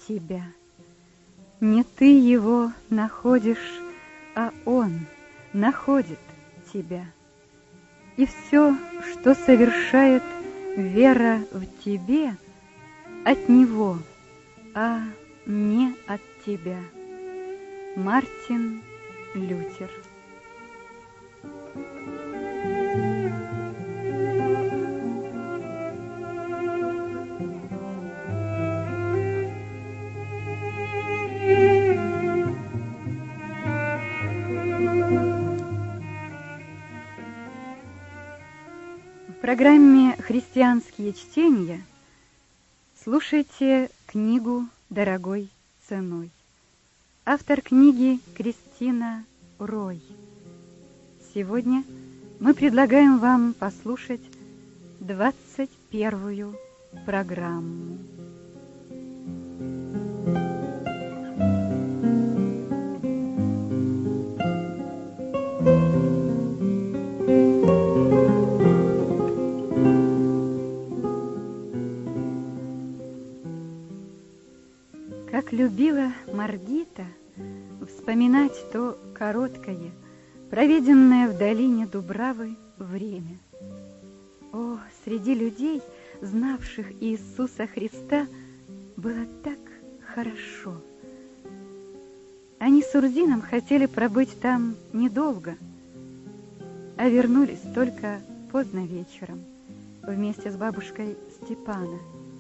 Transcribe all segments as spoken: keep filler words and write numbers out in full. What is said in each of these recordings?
тебя. Не ты его находишь, а он находит тебя. И все, что совершает вера в тебе, от него, а не от тебя. Мартин Лютер. В программе «Христианские чтения» слушайте книгу «Дорогой ценой». Автор книги Кристина Рой. Сегодня мы предлагаем вам послушать двадцать первую программу. Как любила Маргита вспоминать то короткое, проведенное в долине Дубравы время. О, среди людей, знавших Иисуса Христа, было так хорошо. Они с Урзином хотели пробыть там недолго, а вернулись только поздно вечером вместе с бабушкой Степана.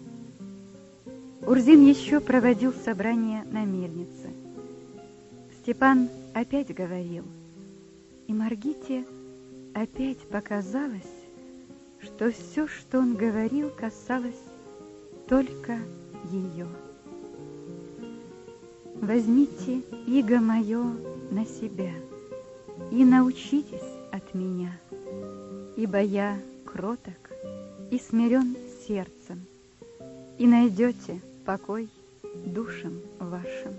Урзин еще проводил собрание на мельнице. Степан опять говорил, и Маргите опять показалось, что все, что он говорил, касалось только ее. «Возьмите иго мое на себя и научитесь от меня, ибо я кроток и смирен сердцем, и найдете покой душам вашим».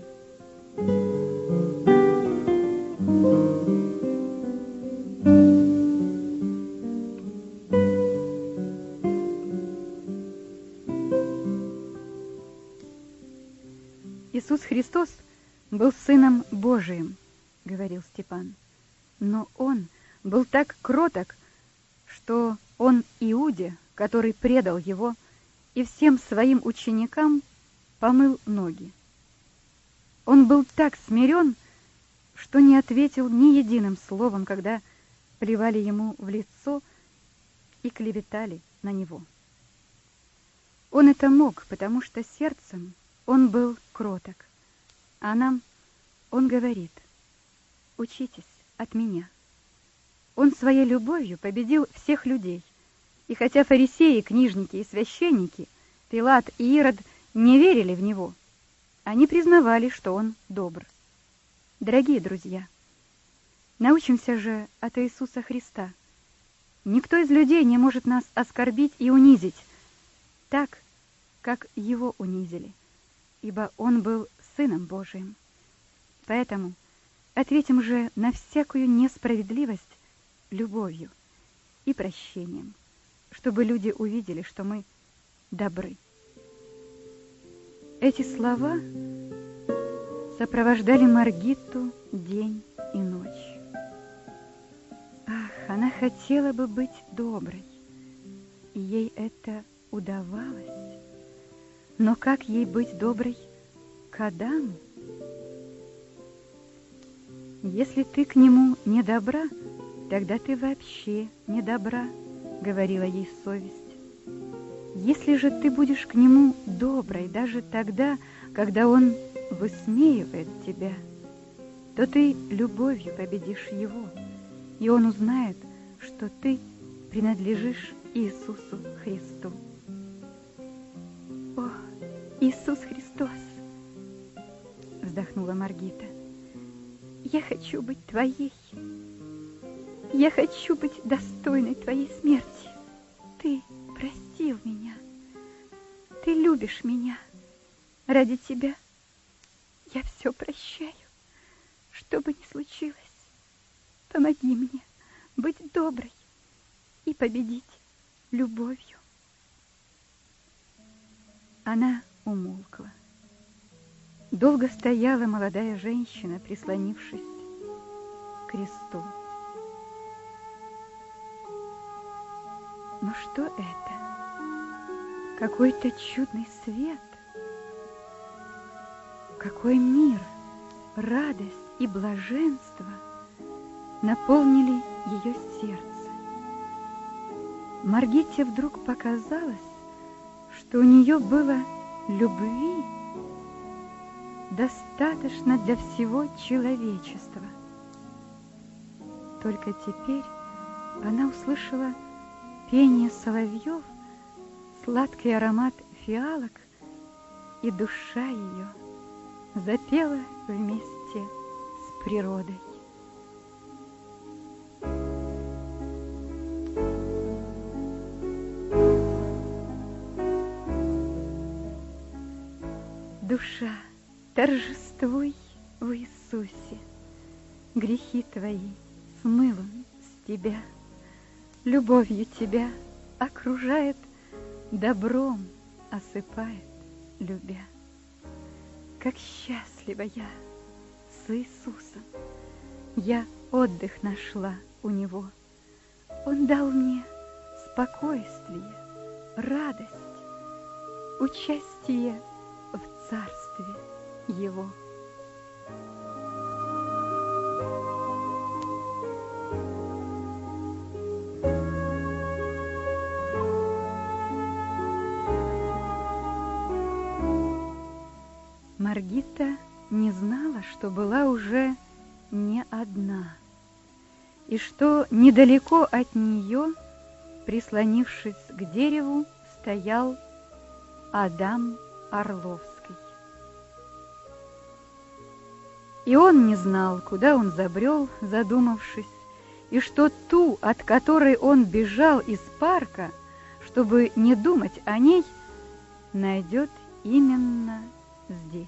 Иисус Христос был Сыном Божиим, говорил Степан, но Он был так кроток, что Он Иуде, который предал Его, и всем своим ученикам помыл ноги. Он был так смирен, что не ответил ни единым словом, когда плевали ему в лицо и клеветали на него. Он это мог, потому что сердцем он был кроток. А нам он говорит: учитесь от меня. Он своей любовью победил всех людей. И хотя фарисеи, книжники и священники, Пилат и Ирод не верили в него, они признавали, что он добр. Дорогие друзья, научимся же от Иисуса Христа. Никто из людей не может нас оскорбить и унизить так, как его унизили, ибо он был Сыном Божиим. Поэтому ответим же на всякую несправедливость любовью и прощением, чтобы люди увидели, что мы добры. Эти слова сопровождали Маргиту день и ночь. Ах, она хотела бы быть доброй, и ей это удавалось. Но как ей быть доброй к Адаму? Если ты к нему не добра, тогда ты вообще не добра, говорила ей совесть. Если же ты будешь к нему доброй даже тогда, когда он высмеивает тебя, то ты любовью победишь его, и он узнает, что ты принадлежишь Иисусу Христу. О, Иисус Христос! Вздохнула Маргита. Я хочу быть твоей. Я хочу быть достойной твоей смерти. Ты простил меня. Ты любишь меня. Ради тебя я все прощаю. Что бы ни случилось, помоги мне быть доброй и победить любовью. Она умолкла. Долго стояла молодая женщина, прислонившись к кресту. Но что это? Какой-то чудный свет. Какой мир, радость и блаженство наполнили ее сердце. Маргите вдруг показалось, что у нее было любви достаточно для всего человечества. Только теперь она услышала пение соловьев, сладкий аромат фиалок, и душа ее запела вместе с природой. Душа, торжествуй в Иисусе, грехи твои смыл Он с тебя, любовью тебя окружает, добром осыпает, любя. Как счастлива я с Иисусом, я отдых нашла у Него. Он дал мне спокойствие, радость, участие в царстве Его. Маргита не знала, что была уже не одна, и что недалеко от нее, прислонившись к дереву, стоял Адам Орловский. И он не знал, куда он забрел, задумавшись, и что ту, от которой он бежал из парка, чтобы не думать о ней, найдет именно здесь.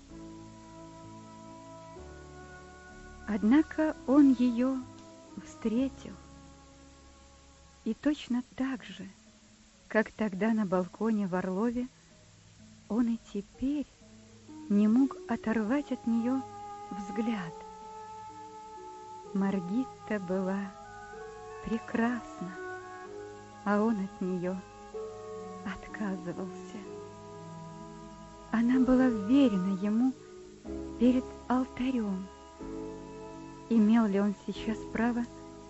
Однако он ее встретил, и точно так же, как тогда на балконе в Орлове, он и теперь не мог оторвать от нее взгляд. Маргита была прекрасна, а он от нее отказывался. Она была вверена ему перед алтарем. Имел ли он сейчас право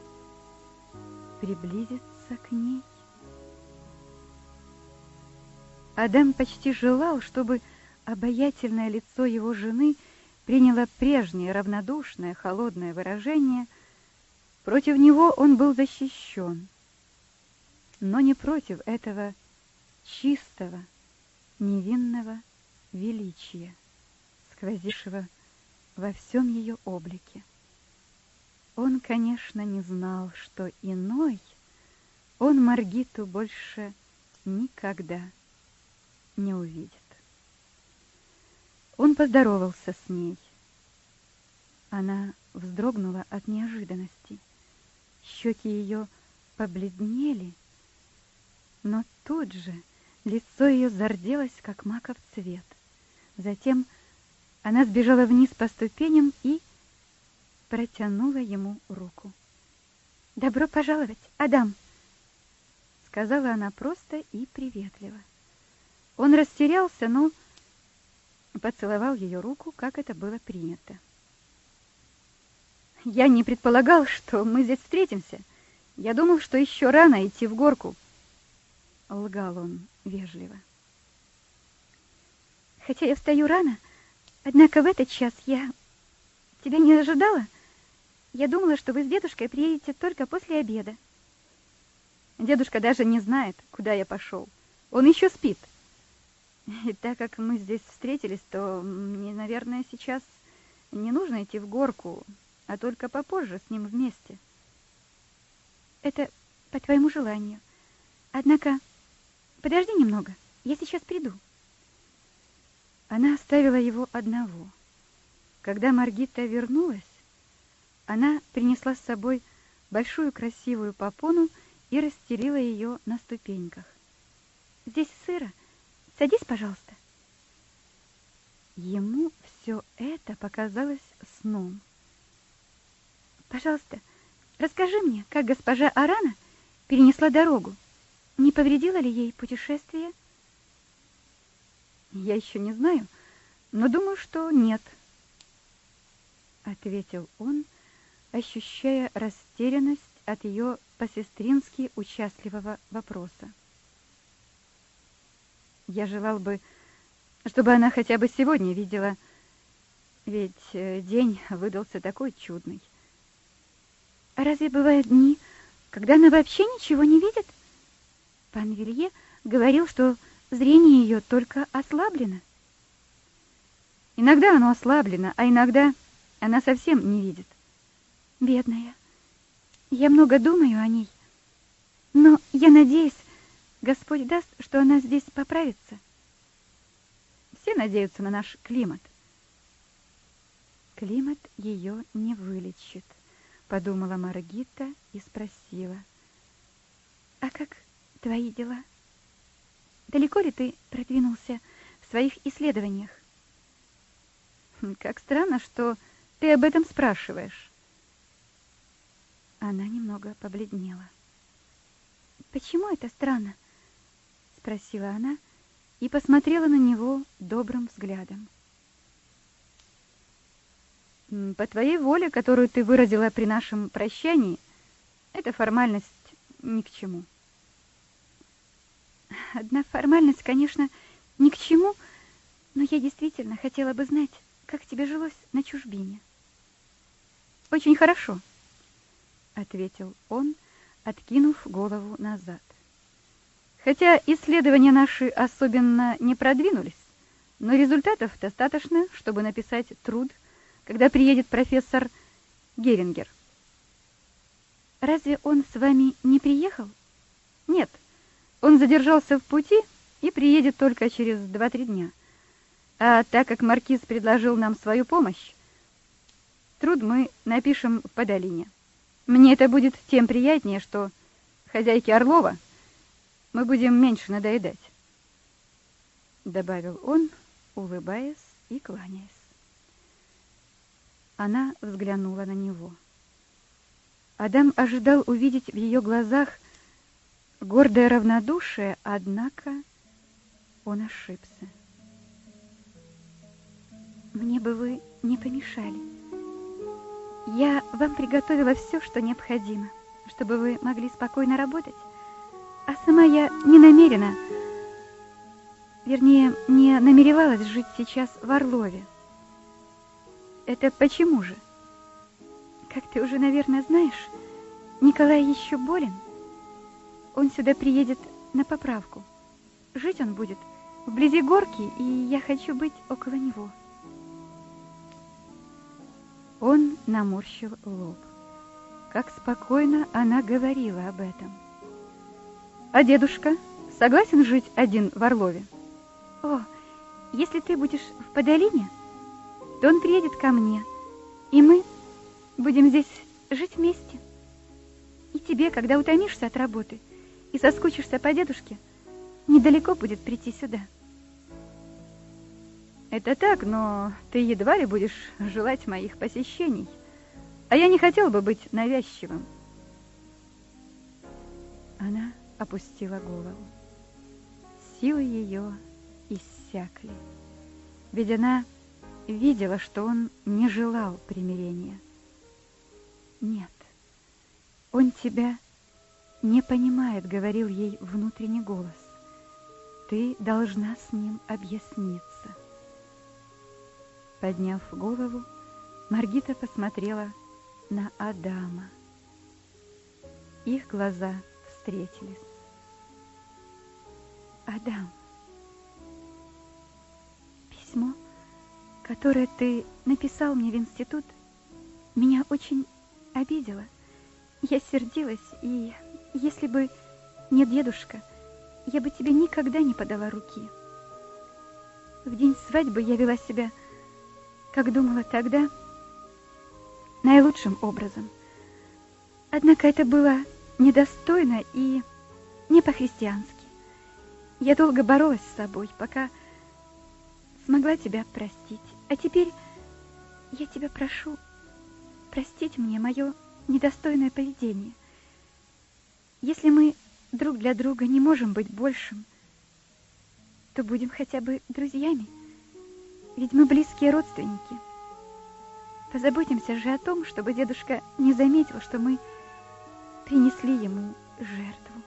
приблизиться к ней? Адам почти желал, чтобы обаятельное лицо его жены приняло прежнее равнодушное, холодное выражение. Против него он был защищен, но не против этого чистого, невинного величия, сквозившего во всем ее облике. Он, конечно, не знал, что иной он Маргиту больше никогда не увидит. Он поздоровался с ней. Она вздрогнула от неожиданности. Щеки ее побледнели, но тут же лицо ее зарделось, как маков цвет. Затем она сбежала вниз по ступеням и протянула ему руку. «Добро пожаловать, Адам!» сказала она просто и приветливо. Он растерялся, но поцеловал ее руку, как это было принято. «Я не предполагал, что мы здесь встретимся. Я думал, что еще рано идти в горку», — лгал он вежливо. «Хотя я встаю рано, однако в этот час я тебя не ожидала. Я думала, что вы с дедушкой приедете только после обеда». «Дедушка даже не знает, куда я пошел. Он еще спит. И так как мы здесь встретились, то мне, наверное, сейчас не нужно идти в горку, а только попозже с ним вместе». «Это по твоему желанию. Однако подожди немного, я сейчас приду». Она оставила его одного. Когда Маргита вернулась, она принесла с собой большую красивую попону и расстелила ее на ступеньках. «Здесь сыро. Садись, пожалуйста». Ему все это показалось сном. «Пожалуйста, расскажи мне, как госпожа Арана перенесла дорогу. Не повредило ли ей путешествие?» «Я еще не знаю, но думаю, что нет», — ответил он, ощущая растерянность от ее по-сестрински участливого вопроса. «Я желал бы, чтобы она хотя бы сегодня видела, ведь день выдался такой чудный». «А разве бывают дни, когда она вообще ничего не видит? Пан Вилье говорил, что зрение ее только ослаблено». «Иногда оно ослаблено, а иногда она совсем не видит». «Бедная, я много думаю о ней, но я надеюсь, Господь даст, что она здесь поправится». «Все надеются на наш климат». «Климат ее не вылечит», — подумала Маргита и спросила: «А как твои дела? Далеко ли ты продвинулся в своих исследованиях?» «Как странно, что ты об этом спрашиваешь». Она немного побледнела. «Почему это странно?» — спросила она и посмотрела на него добрым взглядом. «По твоей воле, которую ты выразила при нашем прощании, эта формальность ни к чему». «Одна формальность, конечно, ни к чему, но я действительно хотела бы знать, как тебе жилось на чужбине». «Очень хорошо», — ответил он, откинув голову назад. «Хотя исследования наши особенно не продвинулись, но результатов достаточно, чтобы написать труд, когда приедет профессор Герингер». «Разве он с вами не приехал?» «Нет, он задержался в пути и приедет только через два-три дня. А так как маркиз предложил нам свою помощь, труд мы напишем по долине. Мне это будет тем приятнее, что хозяйке Орлова мы будем меньше надоедать», — добавил он, улыбаясь и кланяясь. Она взглянула на него. Адам ожидал увидеть в ее глазах гордое равнодушие, однако он ошибся. «Мне бы вы не помешали. Я вам приготовила все, что необходимо, чтобы вы могли спокойно работать, а сама я не намерена, вернее, не намеревалась жить сейчас в Орлове». «Это почему же?» «Как ты уже, наверное, знаешь, Николай еще болен. Он сюда приедет на поправку. Жить он будет вблизи горки, и я хочу быть около него». Он наморщил лоб. Как спокойно она говорила об этом. «А дедушка согласен жить один в Орлове?» «О, если ты будешь в Подолине, то он приедет ко мне, и мы будем здесь жить вместе. И тебе, когда утомишься от работы и соскучишься по дедушке, недалеко будет прийти сюда». «Это так, но ты едва ли будешь желать моих посещений, а я не хотел бы быть навязчивым». Она опустила голову. Силы ее иссякли, ведь она видела, что он не желал примирения. «Нет, он тебя не понимает», — говорил ей внутренний голос. «Ты должна с ним объясниться». Подняв голову, Маргита посмотрела на Адама. Их глаза встретились. «Адам, письмо, которое ты написал мне в институт, меня очень обидело. Я сердилась, и если бы не дедушка, я бы тебе никогда не подала руки. В день свадьбы я вела себя, как думала тогда, наилучшим образом. Однако это было недостойно и не по-христиански. Я долго боролась с собой, пока смогла тебя простить. А теперь я тебя прошу простить мне мое недостойное поведение. Если мы друг для друга не можем быть большим, то будем хотя бы друзьями, ведь мы близкие родственники. Позаботимся же о том, чтобы дедушка не заметил, что мы принесли ему жертву.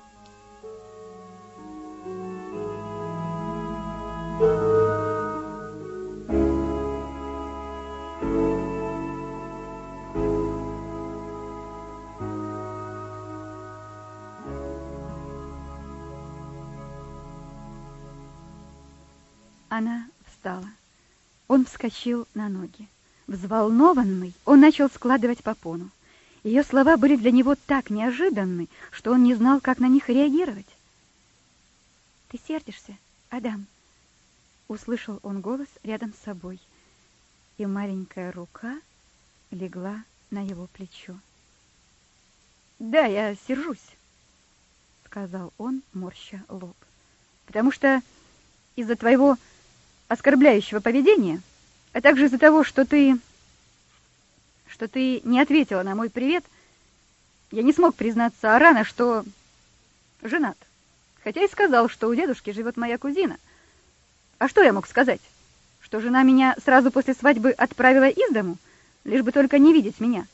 Она встала. Он вскочил на ноги. Взволнованный, он начал складывать попону. Ее слова были для него так неожиданны, что он не знал, как на них реагировать. «Ты сердишься, Адам?» Услышал он голос рядом с собой, и маленькая рука легла на его плечо. «Да, я сержусь», — сказал он, морща лоб, «потому что из-за твоего оскорбляющего поведения, а также из-за того, что ты... что ты не ответила на мой привет, я не смог признаться Арана, что женат, хотя и сказал, что у дедушки живет моя кузина. А что я мог сказать? Что жена меня сразу после свадьбы отправила из дому, лишь бы только не видеть меня?»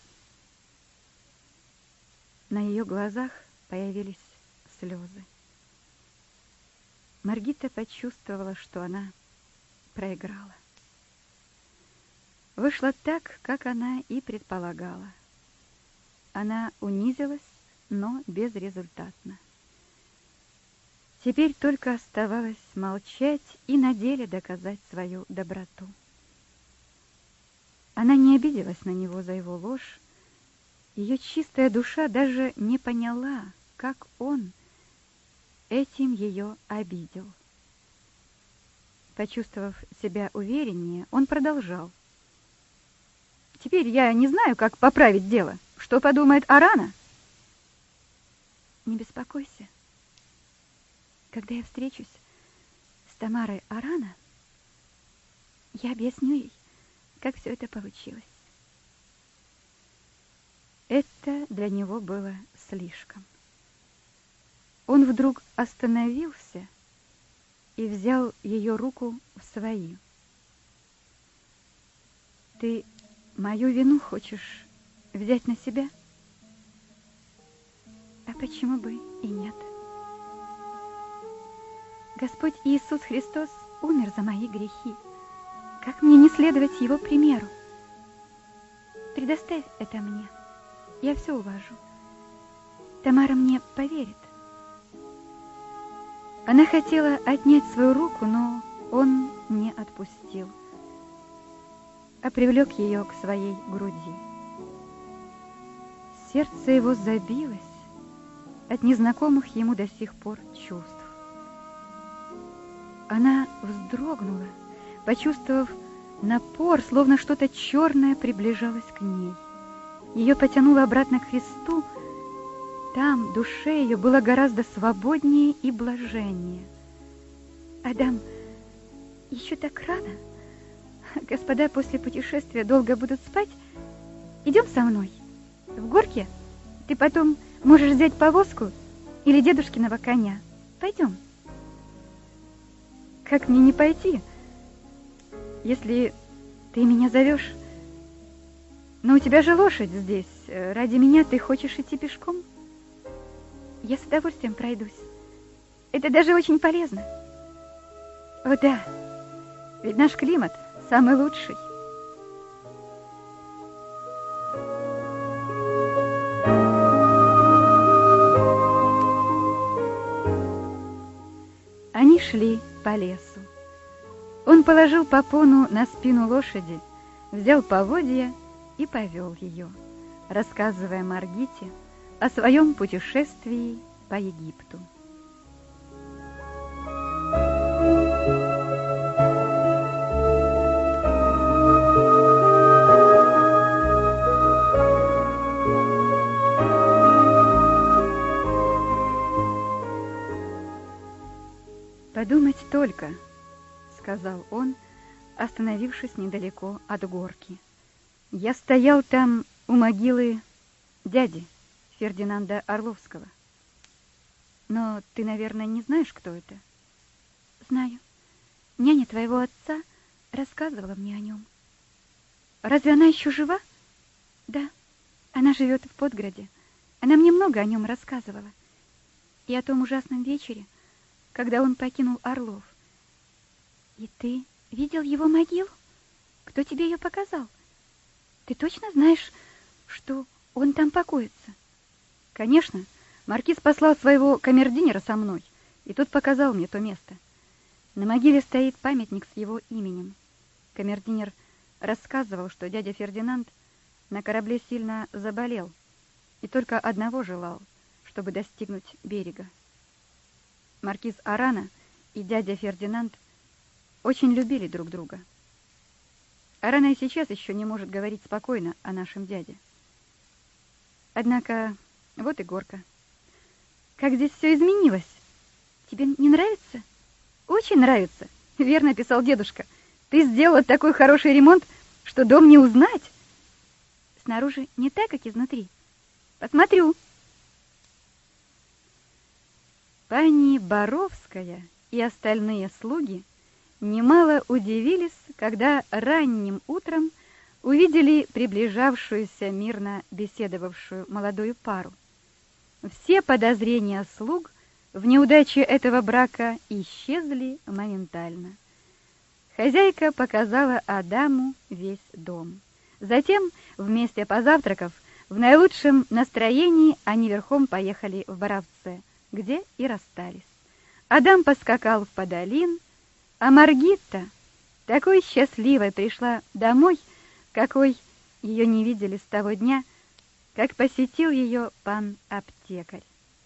На ее глазах появились слезы. Маргита почувствовала, что она проиграла. Вышло так, как она и предполагала. Она унизилась, но безрезультатно. Теперь только оставалось молчать и на деле доказать свою доброту. Она не обиделась на него за его ложь. Ее чистая душа даже не поняла, как он этим ее обидел. Почувствовав себя увереннее, он продолжал. «Теперь я не знаю, как поправить дело. Что подумает Арана?» «Не беспокойся. Когда я встречусь с Тамарой Арана, я объясню ей, как все это получилось». Это для него было слишком. Он вдруг остановился и взял ее руку в свои. «Ты мою вину хочешь взять на себя? А почему бы и нет? Господь Иисус Христос умер за мои грехи. Как мне не следовать Его примеру? Предоставь это мне. Я все улажу. Тамара мне поверит». Она хотела отнять свою руку, но он не отпустил, а привлек ее к своей груди. Сердце его забилось от незнакомых ему до сих пор чувств. Она вздрогнула, почувствовав напор, словно что-то черное приближалось к ней. Ее потянуло обратно к Христу. Там душе ее было гораздо свободнее и блаженнее. «Адам, еще так рано. Господа после путешествия долго будут спать. Идем со мной. В горке ты потом можешь взять повозку или дедушкиного коня. Пойдем». «Как мне не пойти, если ты меня зовешь? Но у тебя же лошадь здесь. Ради меня ты хочешь идти пешком?» «Я с удовольствием пройдусь. Это даже очень полезно». «О да, ведь наш климат самый лучший». Они шли по лесу. Он положил попону на спину лошади, взял поводья и повел ее, рассказывая Маргите о своем путешествии по Египту. «Подумать только, — сказал он, остановившись недалеко от горки. Я стоял там у могилы дяди Фердинанда Орловского. Но ты, наверное, не знаешь, кто это? Знаю. Няня твоего отца рассказывала мне о нем. Разве она еще жива? Да, она живет в Подграде. Она мне много о нем рассказывала. И о том ужасном вечере, когда он покинул Орлов. И ты видел его могилу? Кто тебе ее показал? Ты точно знаешь, что он там покоится? Конечно. Маркиз послал своего камердинера со мной, и тот показал мне то место. На могиле стоит памятник с его именем. Камердинер рассказывал, что дядя Фердинанд на корабле сильно заболел и только одного желал, чтобы достигнуть берега. Маркиз Арана и дядя Фердинанд очень любили друг друга. Арана и сейчас еще не может говорить спокойно о нашем дяде. Однако вот и горка. Как здесь все изменилось. Тебе не нравится? Очень нравится. Верно писал дедушка. Ты сделала такой хороший ремонт, что дом не узнать. Снаружи не так, как изнутри. Посмотрю. Пани Боровская и остальные слуги немало удивились, когда ранним утром увидели приближавшуюся мирно беседовавшую молодую пару. Все подозрения слуг в неудаче этого брака исчезли моментально. Хозяйка показала Адаму весь дом. Затем, вместе позавтракав, в наилучшем настроении они верхом поехали в Боровце, где и расстались. Адам поскакал в Подолин, а Маргита такой счастливой пришла домой, какой ее не видели с того дня, как посетил ее пан-аптекарь.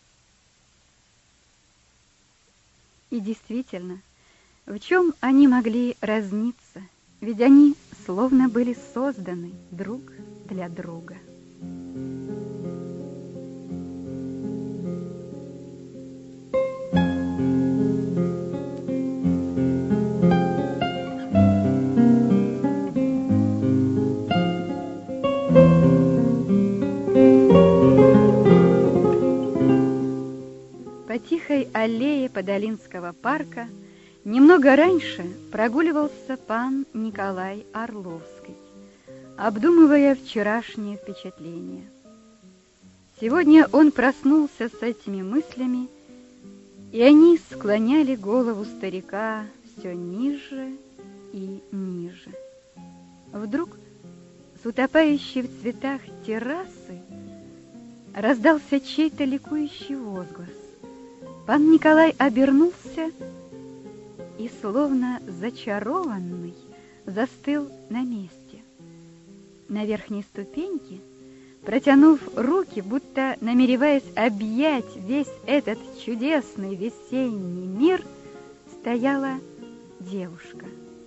И действительно, в чем они могли разниться? Ведь они словно были созданы друг для друга. По тихой аллее Подолинского парка немного раньше прогуливался пан Николай Орловский, обдумывая вчерашние впечатления. Сегодня он проснулся с этими мыслями, и они склоняли голову старика все ниже и ниже. Вдруг с утопающей в цветах террасы раздался чей-то ликующий возглас. Пан Николай обернулся и, словно зачарованный, застыл на месте. На верхней ступеньке, протянув руки, будто намереваясь объять весь этот чудесный весенний мир, стояла девушка.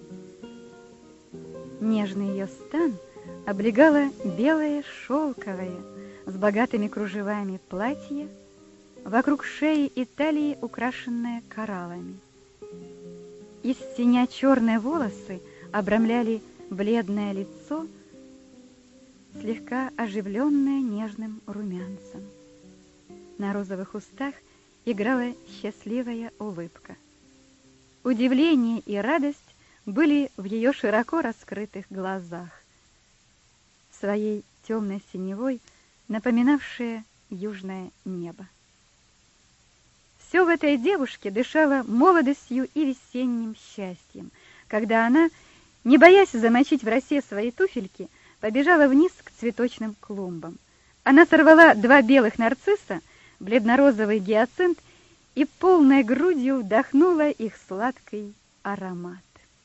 Нежный ее стан облегало белое шелковое с богатыми кружевами платье, вокруг шеи и талии украшенная кораллами. Из теня черные волосы обрамляли бледное лицо, слегка оживленное нежным румянцем. На розовых устах играла счастливая улыбка. Удивление и радость были в ее широко раскрытых глазах, своей темной синевой напоминавшие южное небо. Все в этой девушке дышало молодостью и весенним счастьем, когда она, не боясь замочить в росе свои туфельки, побежала вниз к цветочным клумбам. Она сорвала два белых нарцисса, бледно-розовый гиацинт, и полной грудью вдохнула их сладкий аромат.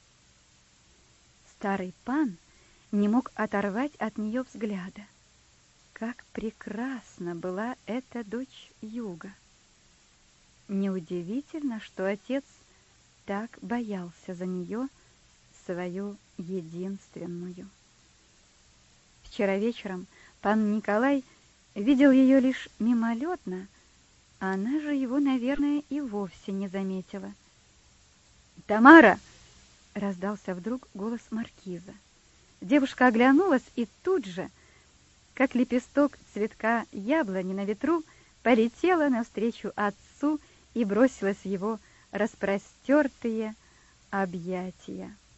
Старый пан не мог оторвать от нее взгляда. Как прекрасна была эта дочь юга! Неудивительно, что отец так боялся за нее, свою единственную. Вчера вечером пан Николай видел ее лишь мимолетно, а она же его, наверное, и вовсе не заметила. «Тамара!» раздался вдруг голос маркиза. Девушка оглянулась и тут же, как лепесток цветка яблони на ветру, полетела навстречу отцу и бросилась в его распростертые объятия.